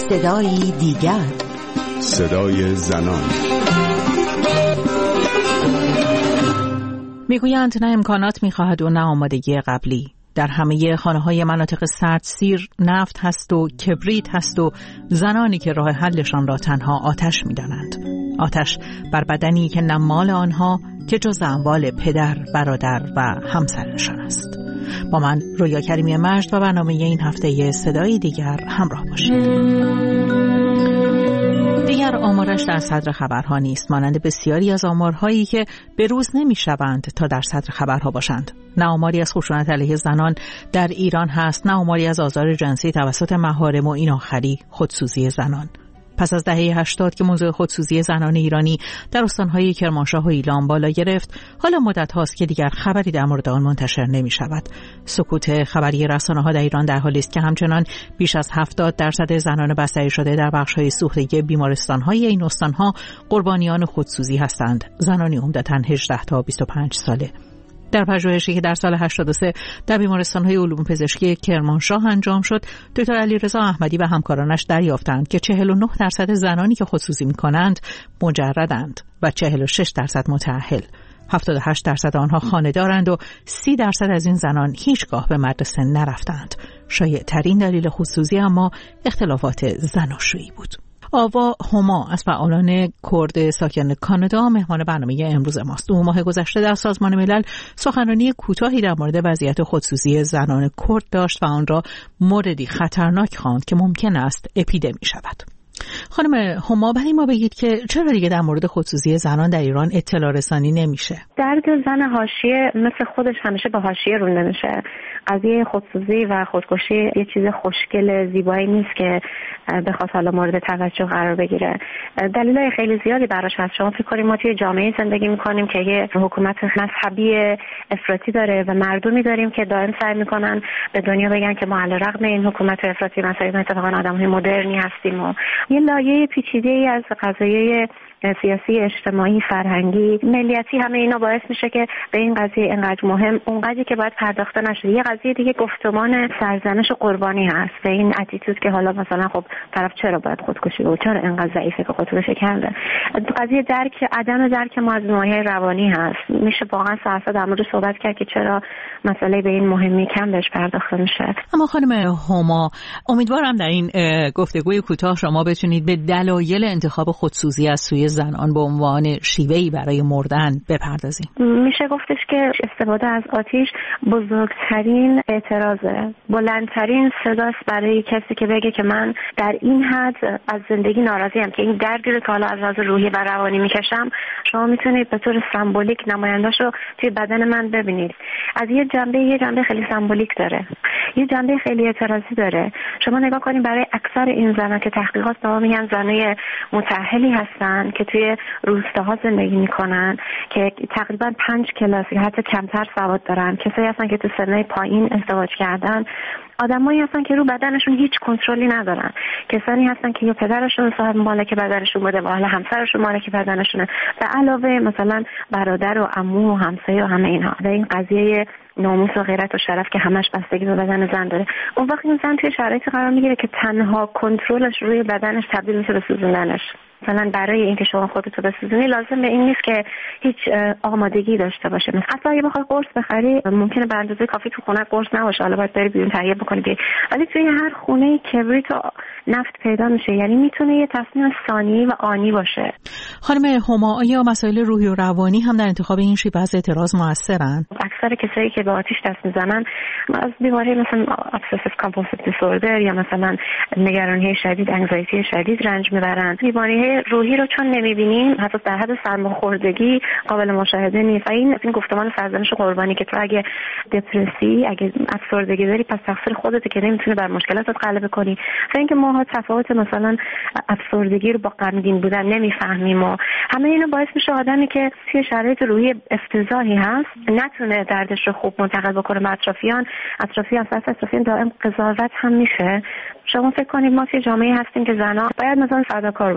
صدای دیگر، صدای زنان. میگویند نه امکانات میخواهد و نه آمادگی قبلی. در همه خانه‌های مناطق سردسیر نفت هست و کبریت هست و زنانی که راه حلشان را تنها آتش می‌دانند. آتش بر بدنی که نه مال آنها که جز اموال پدر، برادر و همسرشان است. با من رویا کریمی مجد و برنامه این هفته صدای دیگر همراه باشید. دیگر آمارش در صدر خبرها نیست، مانند بسیاری از آمارهایی که به روز نمی‌شوند تا در صدر خبرها باشند. نه آماری از خشونت علیه زنان در ایران هست، نه آماری از آزار جنسی توسط محارم و این آخری خودسوزی زنان. پس از دهه 80 که موضوع خودسوزی زنان ایرانی در استان‌های کرمانشاه و ایلام بالا گرفت، حالا مدت هاست که دیگر خبری در مورد آن منتشر نمی شود. سکوت خبری رسانه‌ها در ایران در حالی است که همچنان بیش از 70% زنان بستری شده در بخش‌های سوختگی بیمارستان‌های این استان‌ها قربانیان خودسوزی هستند. زنانی عمدتاً 18 تا 25 ساله. در پژوهشی که در سال 83 در بیمارستان‌های علوم پزشکی کرمانشاه انجام شد، دکتر علیرضا احمدی و همکارانش دریافتند که 49% زنانی که خودسوزی می‌کنند مجردند و 46% متأهل. 78% آنها خانه‌دارند و 30% از این زنان هیچگاه به مدرسه نرفتند. شایع‌ترین دلیل خودسوزی اما اختلافات زناشویی بود. آوا هما از فعالان کرد ساکن کانادا مهمان برنامه امروز ماست. او ماه گذشته در سازمان ملل سخنرانی کوتاهی در مورد وضعیت خودسوزی زنان کرد داشت و آن را موردی خطرناک خواند که ممکن است اپیدمی شود. خانم هما، برای ما بگید که چرا دیگه در مورد خودسوزی زنان در ایران اطلاع رسانی نمیشه؟ درد زن حاشیه مثل خودش همیشه با حاشیه رونده میشه. قضیه خودسوزی و خودکشی یه چیز خوشگل زیبایی نیست که بخواد حالا مورد توجه قرار بگیره. دلایل خیلی زیادی براش هست. شما فکر کنید ما توی جامعه زندگی میکنیم که یه حکومت مذهبی افراطی داره و مردمی داریم که دائم سعی میکنن به دنیا بگن که ما علیرغم این حکومت افراطی مثلا اتفاقا آدم‌های مدرنی هستیم و یه لایه پیچیده‌ای از قضایای سیاسی، اجتماعی، فرهنگی، ملیتی، همه اینا باعث میشه که به این قضیه اینقدر مهم، اونقدری که باید پرداخته نشه. یه قضیه دیگه گفتمان سرزنش و قربانی هست. به این اتیتود که حالا مثلا خب طرف چرا باید خودکشی کنه، چرا اینقدر ضعیفه که خودکشی کرده. قضیه عدم درک ما از نواحی روانی هست. میشه واقعا ساعت در مورد صحبت کرد که چرا مسئله به این مهمی کم بهش پرداخته میشه. اما خانم هما، امیدوارم در این گفتگوی کوتاه شما بتونید به دلایل انتخاب خودسوزی از سوی زنان به عنوان شیوهی برای مردن بپردازیم. میشه گفتش که استفاده از آتش بزرگترین اعتراضه، بلندترین صداست برای کسی که بگه که من در این حد از زندگی ناراضیم که این دردی رو که حالا از لحاظ روحی و روانی میکشم شما میتونید به طور سمبولیک نماینده‌شو توی بدن من ببینید. از یه جنبه خیلی سمبولیک داره، یه جنبه خیلی اعتراضی داره. شما نگاه کنید برای اکثر این زنان که تحقیقات به ما میگن زنای متأهلی هستن که توی روستاها زندگی میکنن که تقریبا 5 کلاس یا حتی کمتر سواد دارن، کسایی هستن که تو سنای پایین ازدواج کردن، آدمایی هستن که رو بدنشون هیچ کنترلی ندارن، کسانی هستن که یا پدرشون صاحب مالک بدنشون بوده و حالا همسرشون مالک بدنشونه، به علاوه مثلا برادر و عمو و همسایه و همه اینها. و این قضیه ناموس و غیرت و شرف که همش بستگی به بدن زن داره. اون وقت این زن توی شرایطی قرار میگیره که تنها کنترلش روی بدنش تبدیل میشه به سوزوندنش. مثلا برای اینکه شما خودتو بسوزونی لازم به این نیست که هیچ آمادگی داشته باشه. مثلا حتی اگه بخوای قرص بخری ممکنه به اندازه کافی تو خونه قرص نباشه، حالا باید بری بیرون تهیه بکنی بیای، ولی توی هر خونه کبریت و نفت پیدا میشه. یعنی میتونه یه تصمیم ثانیه‌ای و آنی باشه. خانم هما، آیا مسائل روحی و روانی هم در انتخاب این شیوه از اعتراض موثرن؟ اکثر کسایی که به آتش دست میزنن از بیماری مثلا obsessive compulsive disorder یا مثلا نگرانی شدید، انگزایتی شدید رنج میبرن. بیماری روحی رو چون نمیبینیم، حتی در حد سرماخوردگی قابل مشاهده نیست. این گفتمان سرزنش و قربانی که تو اگه دپرسی، اگه افسردگی داری پس تقصیر خودته که نمیتونی بر مشکلاتت غلبه کنی. و اینکه ما تفاوت مثلا افسردگی رو با غمگین بودن نمیفهمیم و همه اینا باعث میشه آدمی که توی شرایط روحی افتضاحی هست نتونه دردش رو خوب منتقل بکنه به اطرافیان دائم قضاوت هم میشه. شما فکر کنید ما توی جامعه هستیم که زن‌ها باید مثلا فداکار باشه، مادر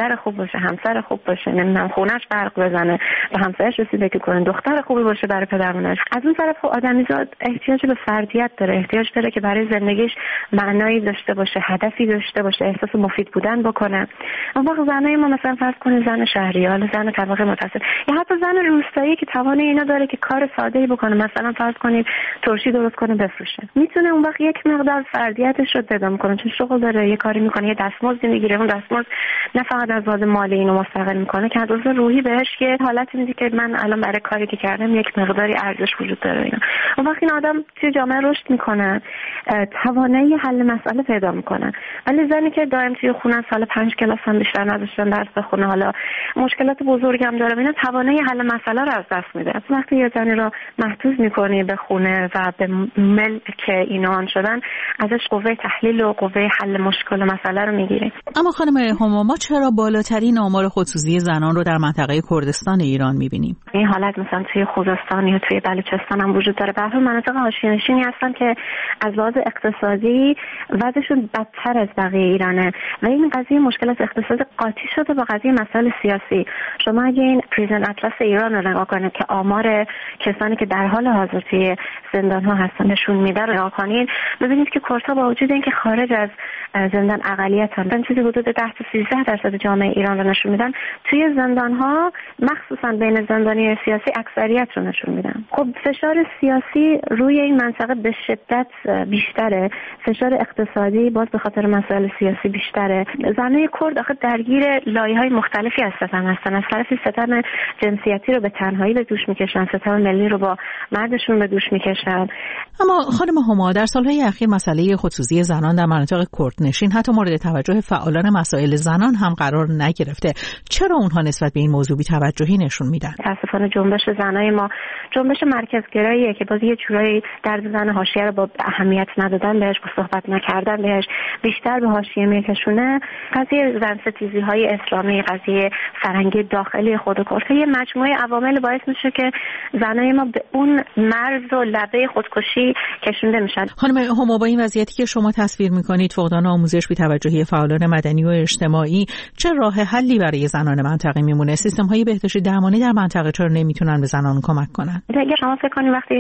مادر خوب باشه، همسر خوب باشه، نمیدونم خونش برق بزنه، به همسرش رسیدگی کنه، دختر خوبی باشه برای پدر مادرش. از اون طرف آدمیزاد احتیاج به فردیت داره، احتیاج داره که برای زندگیش معنایی داشته باشه، هدفی داشته باشه، احساس مفید بودن بکنه. اما وقت زنای ما مثلا فرض کنید زن شهریار، زن طبقه متوسط یا حتی زن روستایی که توان اینا داره که کار ساده‌ای بکنه، مثلا فرض کنید ترشی درست کنه بفروشه، میتونه اون وقت یک مقدار فردیتش رو پیدا میکنه، چون شغل داره، یه کاری میکنه، یه دستمزد میگیره، اون دستمزد نه فقط از لحاظ مالی اینو مستقل میکنه که از لحاظ روحی بهش یه حالتی میده که من الان برای کاری که کردم یک مقداری ارزش وجود داره. اینا اون وقت این آدم توی جامعه رشد میکنه، توانایی حل مسئله پیدا میکنه. ولی زنی که دائم توی خونه سال 5 کلاس هم بیشتر نداشتن درس بخونه، حالا مشکلات بزرگی هم داره، اینا توانایی حل مسئله رو از دست میده. وقتی یه زنی رو محدود میکنی به خونه و به ملک اینا شدن، ازش قوه تحلیل و قوه حل مشکل مسئله رو میگیره. اما خانم هما، ما چرا بالاترین آمار خودسوزی زنان رو در منطقه کردستان ایران میبینیم؟ این حالت مثلا توی خوزستان یا توی بلوچستان هم وجود داره. به هر حال مناطق حاشیه‌نشینی هستن که از لحاظ اقتصادی وضعشون بدتر از بقیه ایرانه و این قضیه مشکلات اقتصادی قاطی شده با قضیه مسائل سیاسی. شما اگه این پریزن اطلس ایران رو نگاه کنید که آمار کسانی که در حال حاضر توی زندان‌ها هستن نشون میده رو نگاه کنید، ببینید که کردها با وجود اینکه خارج از زندان اقلیتن، چیزی حدود 10 تا 13% جامعه ایران رو نشون میدن، توی زندان‌ها مخصوصا بین زندانی سیاسی اکثریت رو نشون میدن. خب فشار سیاسی روی این منطقه به شدت بیشتره، فشار اقتصادی باز به خاطر مسائل سیاسی بیشتره. زنای کرد آخه درگیر لایه‌های مختلفی هستن. از طرفی ستم جنسیتی رو به تنهایی به دوش میکشن، ستم ملی رو با مردشون به دوش میکشن. اما خانم هما، در سالهای اخیر مسئله خودسوزی زنان در مناطق کردنشین حتی مورد توجه فعالان مسائل زنان هم قرار نگرفته. چرا اونها نسبت به این موضوع بی‌توجهی نشون میدن؟ متأسفانه جنبش زنای ما جنبش مرکزگراییه که باز یه جورایی درد زن حاشیه رو با اهمیت ندادن بهش، با صحبت نکردن بهش بیشتر به حاشیه میکشونه. قضیه زن ستیزی‌های اسلامی، قضیه فرهنگی داخلی خود کرد، یه مجموعه عوامل باعث میشه که زنای ما به اون مرز و لبه خودکشی کشونده میشن. خانم هما، با این وضعیتی که شما تصویر میکنید، فقدان آموزش، بی‌توجهی فعالان مدنی و اجتماعی، چه راه حلی برای زنان منطقه میمونه؟ سیستم‌های بهداشتی درمانی در منطقه چرا نمیتونن به زنان کمک کنن؟ اگه شما فکر کنید وقتی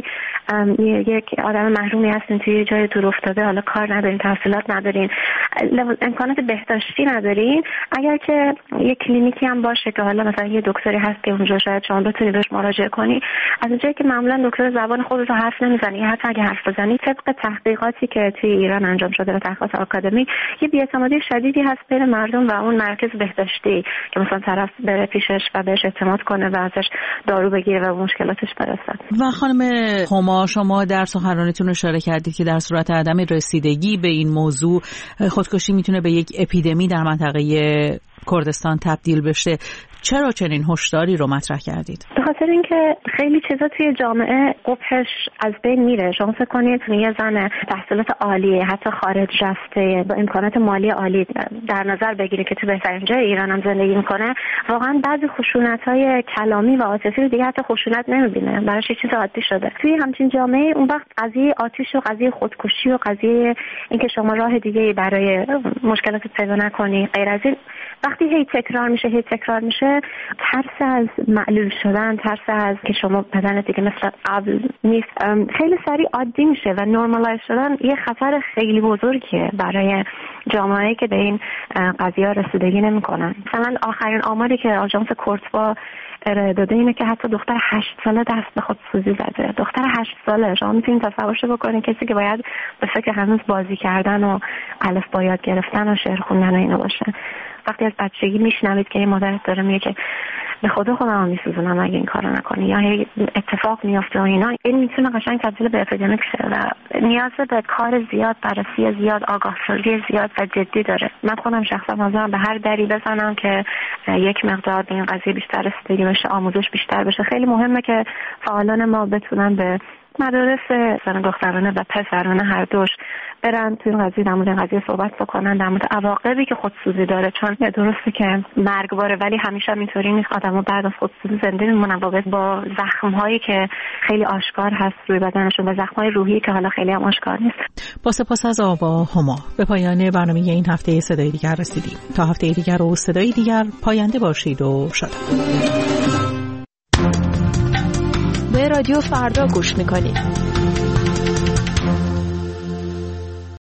یک آدم محرومی هستین توی جای دور افتاده، حالا کار ندارین، تحصیلات ندارین، امکانات بهداشتی ندارین، اگر که یک کلینیکی هم باشه که حالا مثلا یه دکتری هست که اونجا شاید شما بتونید بهش مراجعه کنی، از اونجایی که معمولا دکتر زبان خودت رو حرف نمیزنی، حتی اگه حرف بزنی طبق تحقیقاتی که توی ایران انجام شده و تحقیقات آکادمی، یه بی‌اعتمادی شدیدی هست بین مردم و اون مرکز بهداشتی که مثلا طرف بره پیشش و بهش اعتماد کنه و ازش دارو بگیره و مشکلاتش برسه. و خانم هما، شما در سخنرانیتون اشاره کردید که در صورت عدم رسیدگی به این موضوع خودکشی میتونه به یک اپیدمی در منطقه کردستان تبدیل بشه. چرا چنین هشداری رو مطرح کردید؟ به خاطر اینکه خیلی چیزا توی جامعه قبحش از بین میره. شما فکر کنید یه زن تحصیلات عالیه، حتی خارج رفته، با امکانات مالی عالی در نظر بگیرید که تو بهترین جای ایران هم زندگی میکنه، واقعا بعضی خشونت‌های کلامی و عاطفی رو دیگه حتی خشونت نمیبینه، براش یه چیز عادی شده. توی همچین جامعه اون وقت قضیه آتش و قضیه خودکشی و قضیه اینکه شما راه دیگه‌ای برای مشکلات پیدا نکنی غیر از این، وقتی هی تکرار میشه، ترس از معلول شدن، ترس از که شما بدنت دیگه مثل قبل نیست، خیلی سریع عادی میشه و نورمالایز شدن یه خطر خیلی بزرگیه برای جامعه‌ای که به این قضیه رسیدگی نمی‌کنن. مثلا آخرین آماری که آژانس کورتوا ارائه داده اینه که حتی دختر 8 ساله دست به خودسوزی زده. دختر 8 ساله، شما میتونید تصورش بکنید کسی که باید به فکر هنوز بازی کردن و الفبا یاد گرفتن و شعر خوندن و اینا باشه، وقتی از بچگی میشنوید که یه مادرت داره میگه که به خودم میسوزونم اگه این کارو نکنی یا هی اتفاق میفته و اینا، این میتونه قشنگ تبدیل به اپیدمیک شه و نیاز به کار زیاد، بررسی زیاد، آگاهی زیاد و جدی داره. من خودم شخصا حاضرم به هر دری بزنم که یک مقدار به این قضیه بیشتر رسیدگی بشه، آموزش بیشتر بشه. خیلی مهمه که فعالان ما بتونن به مدارس زن دخترانه و پسرانه هر دوش برن تو این قضیه، در مورد این قضیه صحبت بکنن، در مورد عواقبی که خودسوزی داره. چون درسته که مرگباره، ولی همیشه اینطوری نیست. آدم‌ها بعد از خودسوزی زنده میمونن با زخم‌هایی که خیلی آشکار هست روی بدنشون و زخم‌های روحی که حالا خیلی هم آشکار نیست. با سپاس از آوا هما به پایان برنامه این هفته صدای دیگر رسیدیم. تا هفته دیگر و صدای دیگر پاینده باشید و شاد. به رادیو فردا گوش میکنید.